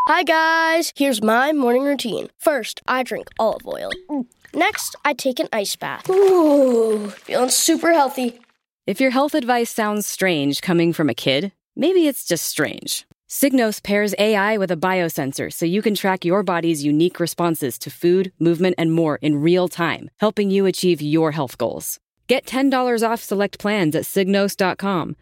Hi guys, here's my morning routine. First, I drink olive oil. Next, I take an ice bath. Ooh, feeling super healthy. If your health advice sounds strange coming from a kid, maybe it's just strange. Signos pairs AI with a biosensor so you can track your body's unique responses to food, movement, and more in real time, helping you achieve your health goals. Get $10 off select plans at Signos.com,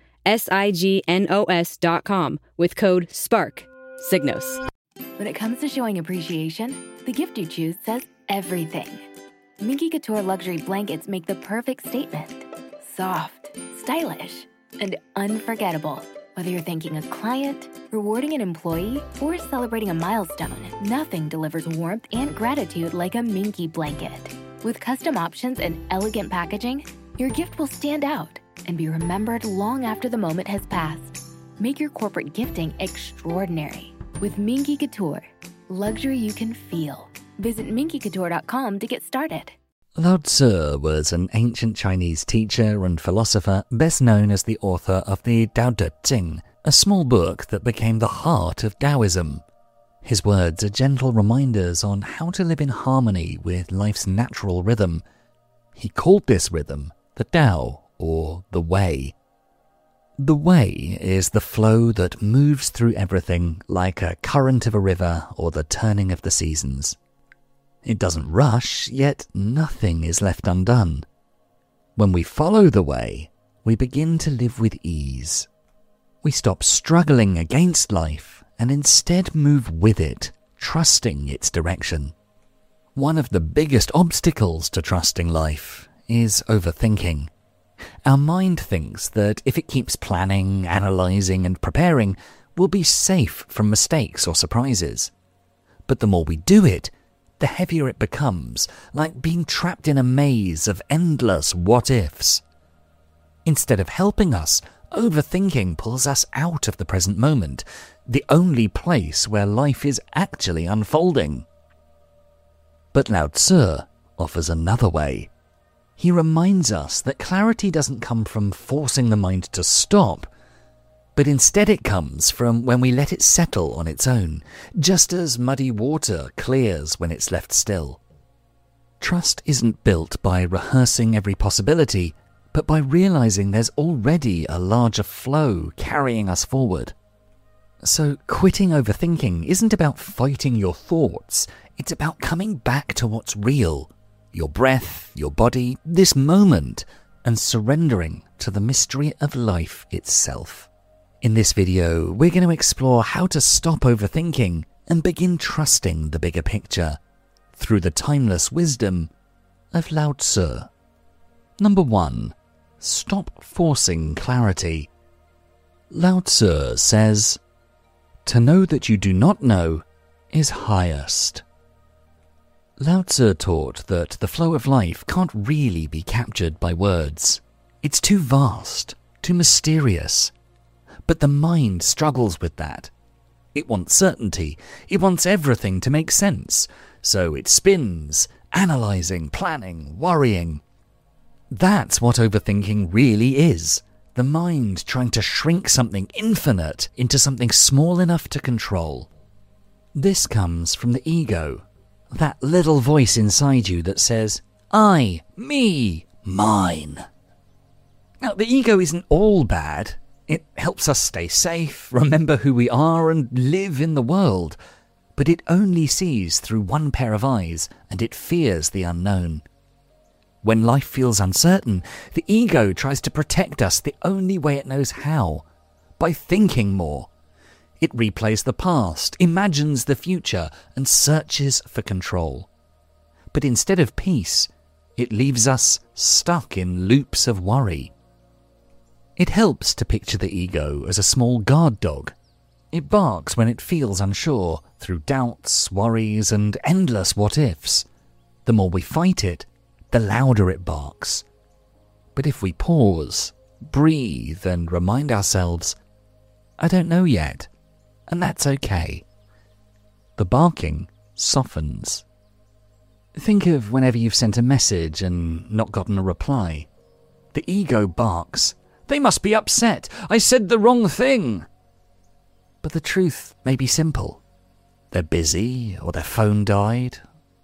SIGNOS.com, with code SPARK. Signos. When it comes to showing appreciation, the gift you choose says everything. Minky Couture luxury blankets make the perfect statement. Soft, stylish, and unforgettable. Whether you're thanking a client, rewarding an employee, or celebrating a milestone, nothing delivers warmth and gratitude like a Minky blanket. With custom options and elegant packaging, your gift will stand out and be remembered long after the moment has passed. Make your corporate gifting extraordinary with Minky Couture. Luxury you can feel. Visit minkycouture.com to get started. Lao Tzu was an ancient Chinese teacher and philosopher best known as the author of the Tao Te Ching, a small book that became the heart of Taoism. His words are gentle reminders on how to live in harmony with life's natural rhythm. He called this rhythm the Tao, or the Way. The Way is the flow that moves through everything like a current of a river or the turning of the seasons. It doesn't rush, yet nothing is left undone. When we follow the Way, we begin to live with ease. We stop struggling against life and instead move with it, trusting its direction. One of the biggest obstacles to trusting life is overthinking. Our mind thinks that if it keeps planning, analysing and preparing, we'll be safe from mistakes or surprises. But the more we do it, the heavier it becomes, like being trapped in a maze of endless what-ifs. Instead of helping us, overthinking pulls us out of the present moment, the only place where life is actually unfolding. But Lao Tzu offers another way. He reminds us that clarity doesn't come from forcing the mind to stop, but instead it comes from when we let it settle on its own, just as muddy water clears when it's left still. Trust isn't built by rehearsing every possibility, but by realizing there's already a larger flow carrying us forward. So quitting overthinking isn't about fighting your thoughts, it's about coming back to what's real, your breath, your body, this moment, and surrendering to the mystery of life itself. In this video, we're going to explore how to stop overthinking and begin trusting the bigger picture through the timeless wisdom of Lao Tzu. Number 1. Stop forcing clarity. Lao Tzu says, "To know that you do not know is highest." Lao Tzu taught that the flow of life can't really be captured by words. It's too vast, too mysterious. But the mind struggles with that. It wants certainty. It wants everything to make sense. So it spins, analysing, planning, worrying. That's what overthinking really is. The mind trying to shrink something infinite into something small enough to control. This comes from the ego, that little voice inside you that says, I, me, mine. Now, the ego isn't all bad. It helps us stay safe, remember who we are, and live in the world. But it only sees through one pair of eyes, and it fears the unknown. When life feels uncertain, the ego tries to protect us the only way it knows how, by thinking more. It replays the past, imagines the future, and searches for control. But instead of peace, it leaves us stuck in loops of worry. It helps to picture the ego as a small guard dog. It barks when it feels unsure, through doubts, worries, and endless what-ifs. The more we fight it, the louder it barks. But if we pause, breathe, and remind ourselves, I don't know yet, and that's okay, the barking softens. Think of whenever you've sent a message and not gotten a reply. The ego barks, they must be upset, I said the wrong thing. But the truth may be simple. They're busy, or their phone died.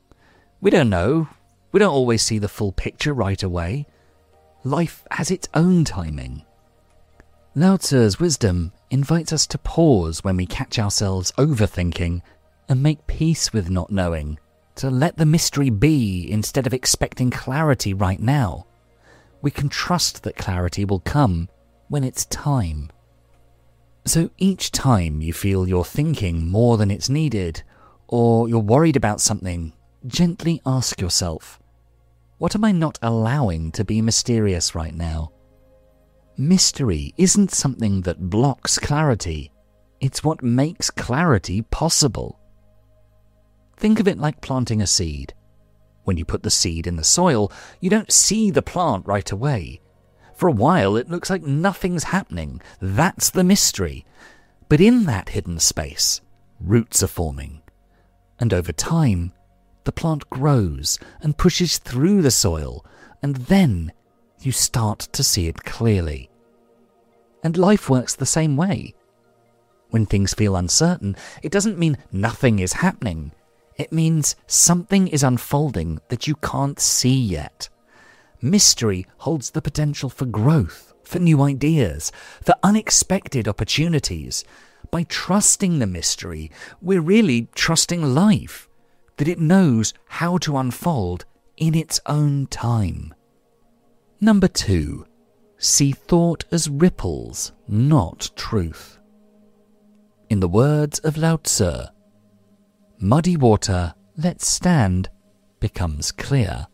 We don't know. We don't always see the full picture right away. Life has its own timing. Lao Tzu's wisdom invites us to pause when we catch ourselves overthinking and make peace with not knowing, to let the mystery be instead of expecting clarity right now. We can trust that clarity will come when it's time. So each time you feel you're thinking more than it's needed, or you're worried about something, gently ask yourself, what am I not allowing to be mysterious right now? Mystery isn't something that blocks clarity. It's what makes clarity possible. Think of it like planting a seed. When you put the seed in the soil, you don't see the plant right away. For a while, it looks like nothing's happening. That's the mystery. But in that hidden space, roots are forming. And over time, the plant grows and pushes through the soil, and then you start to see it clearly. And life works the same way. When things feel uncertain, it doesn't mean nothing is happening. It means something is unfolding that you can't see yet. Mystery holds the potential for growth, for new ideas, for unexpected opportunities. By trusting the mystery, we're really trusting life, that it knows how to unfold in its own time. Number 2. See thought as ripples, not truth. In the words of Lao Tzu, muddy water, let stand, becomes clear.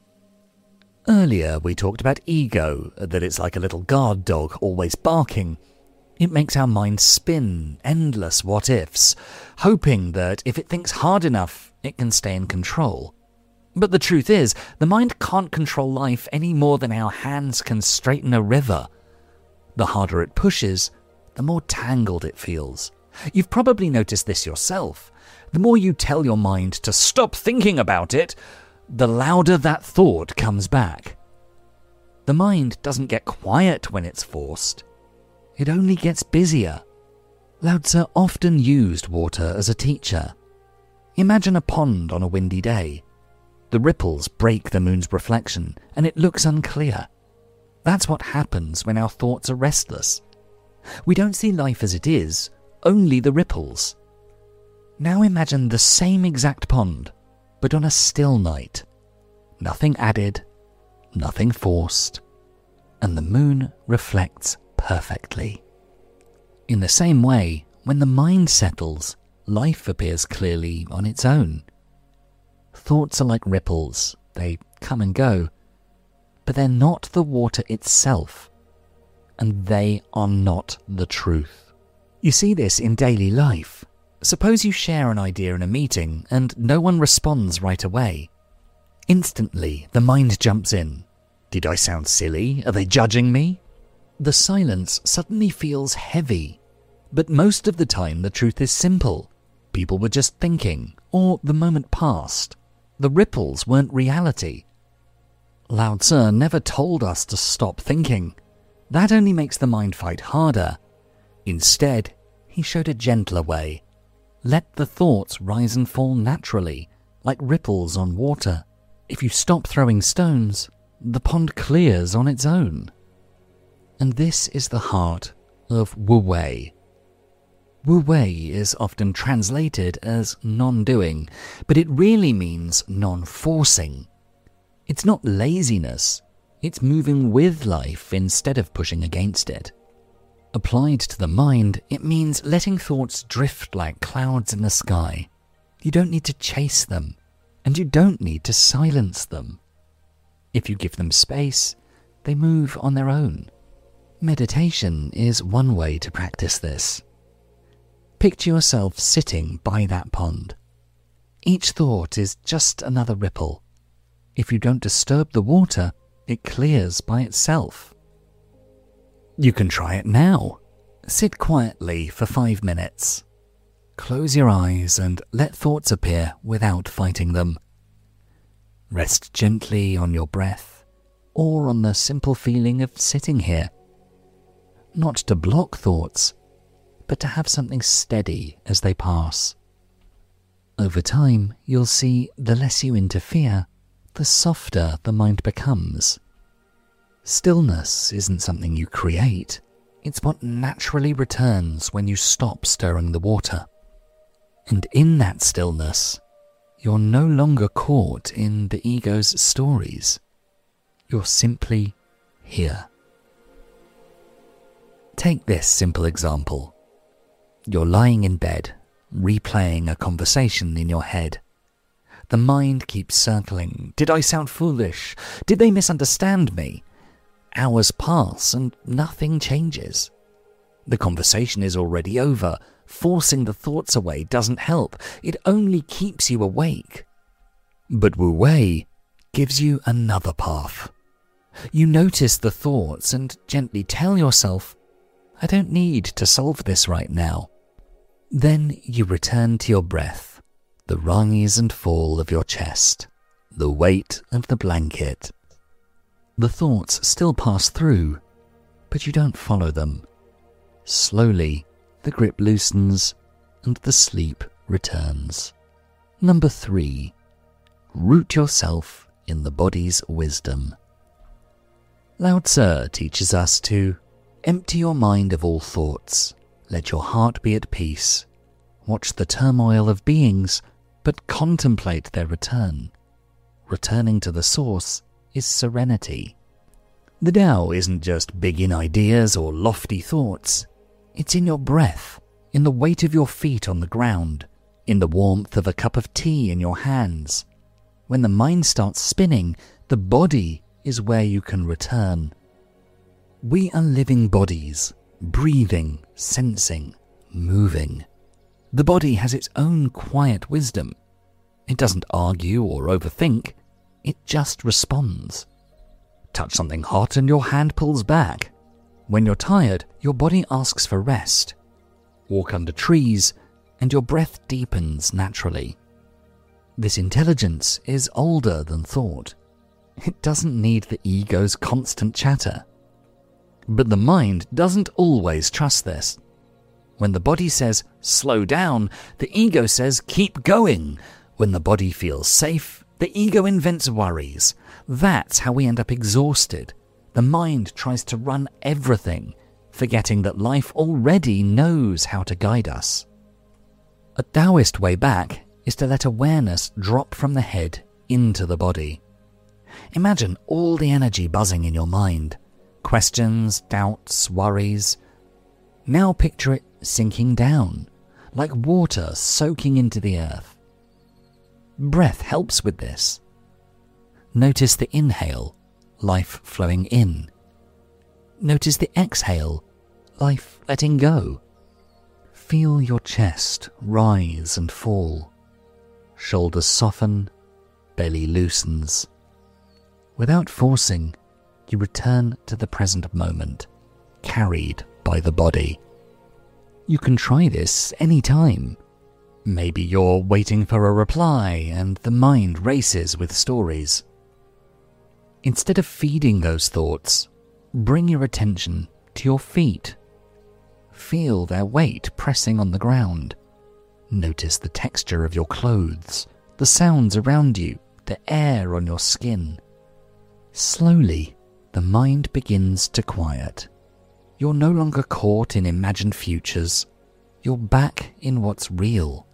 Earlier we talked about ego, that it's like a little guard dog always barking. It makes our mind spin endless what-ifs, hoping that if it thinks hard enough, it can stay in control. But the truth is, the mind can't control life any more than our hands can straighten a river. The harder it pushes, the more tangled it feels. You've probably noticed this yourself. The more you tell your mind to stop thinking about it, the louder that thought comes back. The mind doesn't get quiet when it's forced. It only gets busier. Lao Tzu often used water as a teacher. Imagine a pond on a windy day. The ripples break the moon's reflection, and it looks unclear. That's what happens when our thoughts are restless. We don't see life as it is, only the ripples. Now imagine the same exact pond, but on a still night. Nothing added, nothing forced, and the moon reflects perfectly. In the same way, when the mind settles, life appears clearly on its own. Thoughts are like ripples. They come and go. But they're not the water itself. And they are not the truth. You see this in daily life. Suppose you share an idea in a meeting and no one responds right away. Instantly, the mind jumps in. Did I sound silly? Are they judging me? The silence suddenly feels heavy. But most of the time, the truth is simple. People were just thinking, or the moment passed. The ripples weren't reality. Lao Tzu never told us to stop thinking. That only makes the mind fight harder. Instead, he showed a gentler way. Let the thoughts rise and fall naturally, like ripples on water. If you stop throwing stones, the pond clears on its own. And this is the heart of Wu Wei. Wu Wei is often translated as non-doing, but it really means non-forcing. It's not laziness, it's moving with life instead of pushing against it. Applied to the mind, it means letting thoughts drift like clouds in the sky. You don't need to chase them, and you don't need to silence them. If you give them space, they move on their own. Meditation is one way to practice this. Picture yourself sitting by that pond. Each thought is just another ripple. If you don't disturb the water, it clears by itself. You can try it now. Sit quietly for 5 minutes. Close your eyes and let thoughts appear without fighting them. Rest gently on your breath or on the simple feeling of sitting here. Not to block thoughts, but to have something steady as they pass. Over time, you'll see the less you interfere, the softer the mind becomes. Stillness isn't something you create. It's what naturally returns when you stop stirring the water. And in that stillness, you're no longer caught in the ego's stories. You're simply here. Take this simple example. You're lying in bed, replaying a conversation in your head. The mind keeps circling. Did I sound foolish? Did they misunderstand me? Hours pass and nothing changes. The conversation is already over. Forcing the thoughts away doesn't help. It only keeps you awake. But Wu Wei gives you another path. You notice the thoughts and gently tell yourself, I don't need to solve this right now. Then you return to your breath, the rise and fall of your chest, the weight of the blanket. The thoughts still pass through, but you don't follow them. Slowly, the grip loosens and the sleep returns. Number 3. Root yourself in the body's wisdom. Lao Tzu teaches us to empty your mind of all thoughts, let your heart be at peace, watch the turmoil of beings, but contemplate their return. Returning to the source is serenity. The Tao isn't just big in ideas or lofty thoughts. It's in your breath, in the weight of your feet on the ground, in the warmth of a cup of tea in your hands. When the mind starts spinning, the body is where you can return. We are living bodies, breathing, sensing, moving. The body has its own quiet wisdom. It doesn't argue or overthink. It just responds. Touch something hot and your hand pulls back. When you're tired, your body asks for rest. Walk under trees and your breath deepens naturally. This intelligence is older than thought. It doesn't need the ego's constant chatter. But the mind doesn't always trust this. When the body says, slow down, the ego says, keep going. When the body feels safe, the ego invents worries. That's how we end up exhausted. The mind tries to run everything, forgetting that life already knows how to guide us. A Taoist way back is to let awareness drop from the head into the body. Imagine all the energy buzzing in your mind. Questions, doubts, worries. Now picture it sinking down, like water soaking into the earth. Breath helps with this. Notice the inhale, life flowing in. Notice the exhale, life letting go. Feel your chest rise and fall. Shoulders soften, belly loosens. Without forcing, you return to the present moment, carried by the body. You can try this any time. Maybe you're waiting for a reply and the mind races with stories. Instead of feeding those thoughts, bring your attention to your feet. Feel their weight pressing on the ground. Notice the texture of your clothes, the sounds around you, the air on your skin. Slowly, the mind begins to quiet. You're no longer caught in imagined futures. You're back in what's real.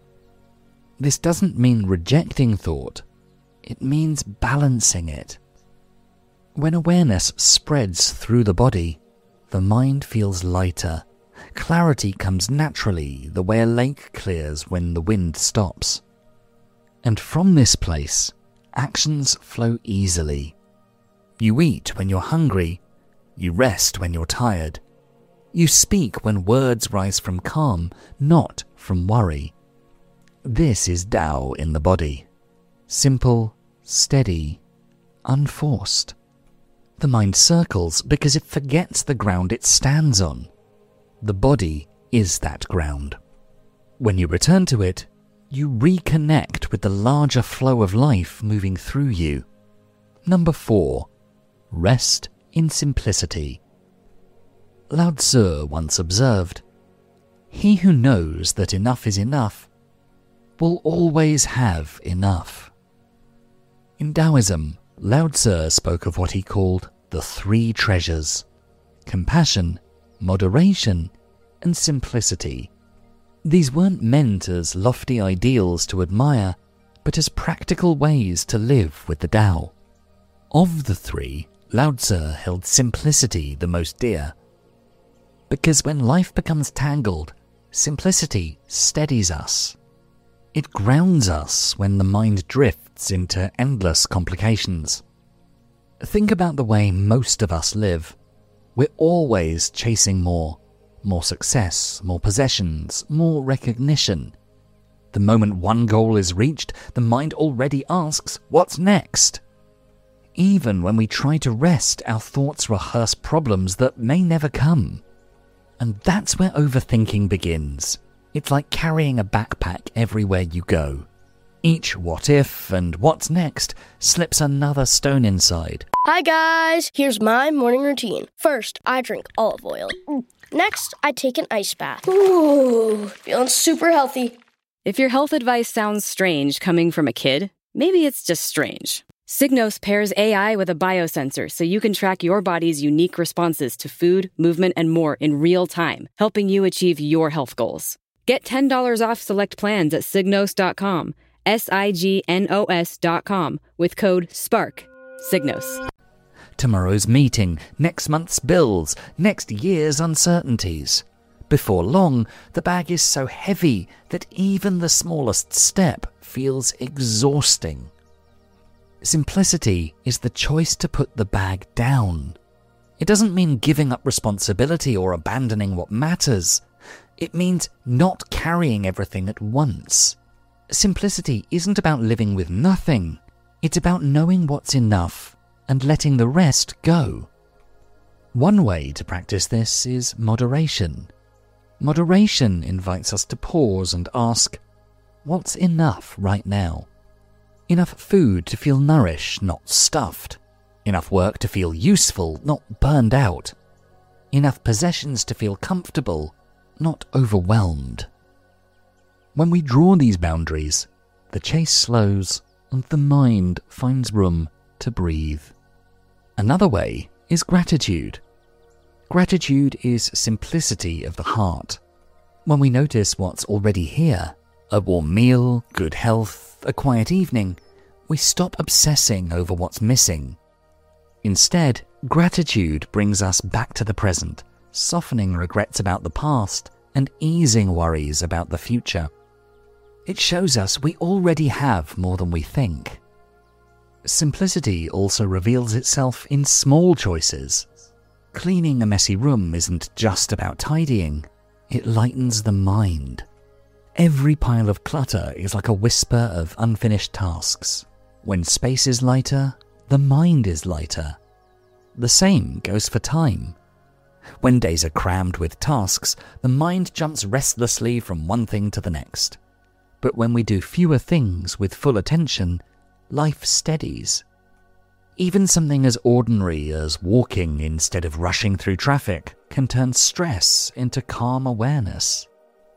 This doesn't mean rejecting thought. It means balancing it. When awareness spreads through the body, the mind feels lighter. Clarity comes naturally, the way a lake clears when the wind stops. And from this place, actions flow easily. You eat when you're hungry. You rest when you're tired. You speak when words rise from calm, not from worry. This is Tao in the body. Simple, steady, unforced. The mind circles because it forgets the ground it stands on. The body is that ground. When you return to it, you reconnect with the larger flow of life moving through you. Number 4. Rest in simplicity. Lao Tzu once observed, "He who knows that enough is enough will always have enough. In Taoism, Lao Tzu spoke of what he called the three treasures: compassion, moderation, and simplicity. These weren't meant as lofty ideals to admire, but as practical ways to live with the Tao. Of the three, Lao Tzu held simplicity the most dear. Because when life becomes tangled, simplicity steadies us. It grounds us when the mind drifts into endless complications. Think about the way most of us live. We're always chasing more success, more possessions, more recognition. The moment one goal is reached, the mind already asks, what's next? Even when we try to rest, our thoughts rehearse problems that may never come. And that's where overthinking begins. It's like carrying a backpack everywhere you go. Each what if and what's next slips another stone inside. Hi guys, here's my morning routine. First, I drink olive oil. Next, I take an ice bath. Ooh, feeling super healthy. If your health advice sounds strange coming from a kid, maybe it's just strange. Signos pairs AI with a biosensor so you can track your body's unique responses to food, movement, and more in real time, helping you achieve your health goals. Get $10 off select plans at Signos.com, SIGNOS.com, with code SPARK. Signos. Tomorrow's meeting, next month's bills, next year's uncertainties. Before long, the bag is so heavy that even the smallest step feels exhausting. Simplicity is the choice to put the bag down. It doesn't mean giving up responsibility or abandoning what matters. It means not carrying everything at once. Simplicity isn't about living with nothing. It's about knowing what's enough and letting the rest go. One way to practice this is moderation. Moderation invites us to pause and ask, what's enough right now? Enough food to feel nourished, not stuffed. Enough work to feel useful, not burned out. Enough possessions to feel comfortable, not overwhelmed. When we draw these boundaries, the chase slows and the mind finds room to breathe. Another way is gratitude. Gratitude is simplicity of the heart. When we notice what's already here, a warm meal, good health, a quiet evening, we stop obsessing over what's missing. Instead, gratitude brings us back to the present, softening regrets about the past and easing worries about the future. It shows us we already have more than we think. Simplicity also reveals itself in small choices. Cleaning a messy room isn't just about tidying, it lightens the mind. Every pile of clutter is like a whisper of unfinished tasks. When space is lighter, the mind is lighter. The same goes for time. When days are crammed with tasks, the mind jumps restlessly from one thing to the next. But when we do fewer things with full attention, life steadies. Even something as ordinary as walking instead of rushing through traffic can turn stress into calm awareness.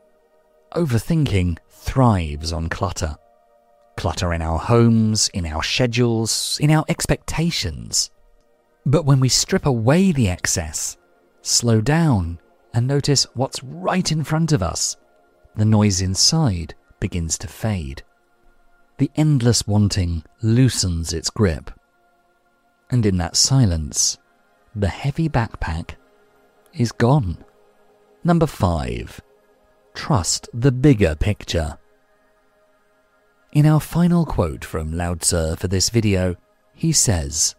Overthinking thrives on clutter. Clutter in our homes, in our schedules, in our expectations. But when we strip away the excess, slow down and notice what's right in front of us, the noise inside begins to fade. The endless wanting loosens its grip. And in that silence, the heavy backpack is gone. Number 5. Trust the bigger picture. In our final quote from Lao Tzu for this video, he says,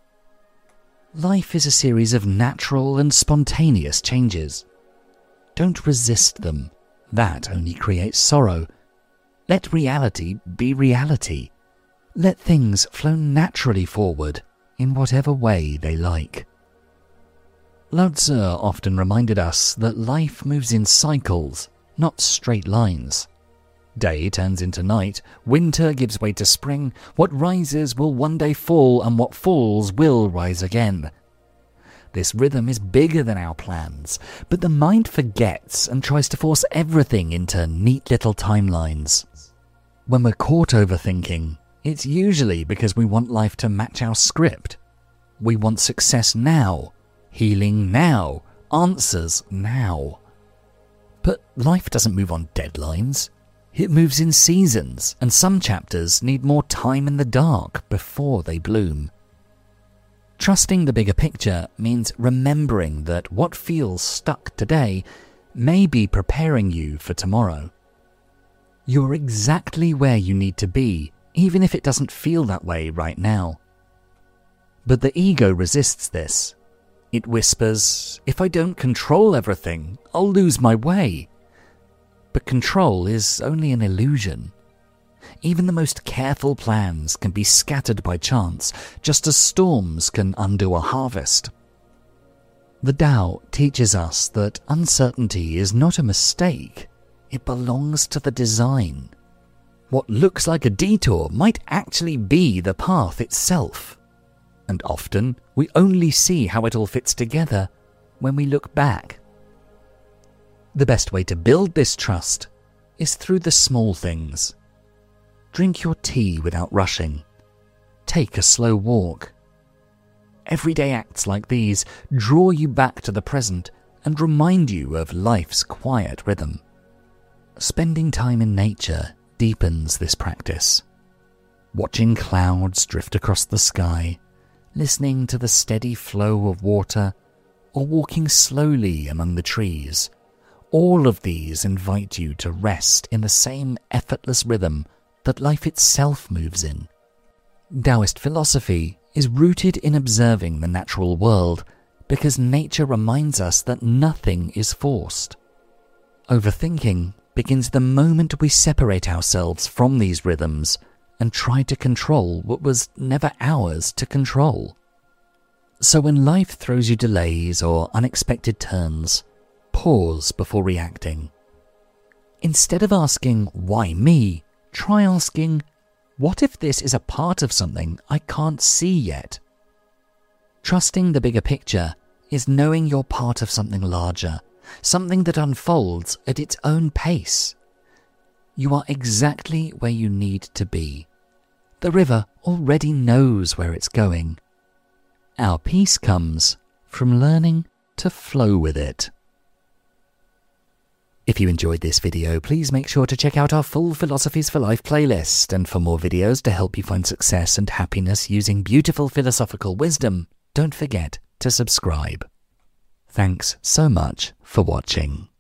"Life is a series of natural and spontaneous changes. Don't resist them. That only creates sorrow. Let reality be reality. Let things flow naturally forward in whatever way they like." Lao Tzu often reminded us that life moves in cycles, not straight lines. Day turns into night, winter gives way to spring, what rises will one day fall, and what falls will rise again. This rhythm is bigger than our plans, but the mind forgets and tries to force everything into neat little timelines. When we're caught overthinking, it's usually because we want life to match our script. We want success now, healing now, answers now. But life doesn't move on deadlines. It moves in seasons, and some chapters need more time in the dark before they bloom. Trusting the bigger picture means remembering that what feels stuck today may be preparing you for tomorrow. You're exactly where you need to be, even if it doesn't feel that way right now. But the ego resists this. It whispers, if I don't control everything, I'll lose my way. But control is only an illusion. Even the most careful plans can be scattered by chance, just as storms can undo a harvest. The Tao teaches us that uncertainty is not a mistake. It belongs to the design. What looks like a detour might actually be the path itself. And often, we only see how it all fits together when we look back. The best way to build this trust is through the small things. Drink your tea without rushing. Take a slow walk. Everyday acts like these draw you back to the present and remind you of life's quiet rhythm. Spending time in nature deepens this practice. Watching clouds drift across the sky, listening to the steady flow of water, or walking slowly among the trees, all of these invite you to rest in the same effortless rhythm that life itself moves in. Taoist philosophy is rooted in observing the natural world because nature reminds us that nothing is forced. Overthinking begins the moment we separate ourselves from these rhythms and try to control what was never ours to control. So when life throws you delays or unexpected turns, pause before reacting. Instead of asking, why me? Try asking, what if this is a part of something I can't see yet? Trusting the bigger picture is knowing you're part of something larger, something that unfolds at its own pace. You are exactly where you need to be. The river already knows where it's going. Our peace comes from learning to flow with it. If you enjoyed this video, please make sure to check out our full Philosophies for Life playlist, and for more videos to help you find success and happiness using beautiful philosophical wisdom, don't forget to subscribe. Thanks so much for watching.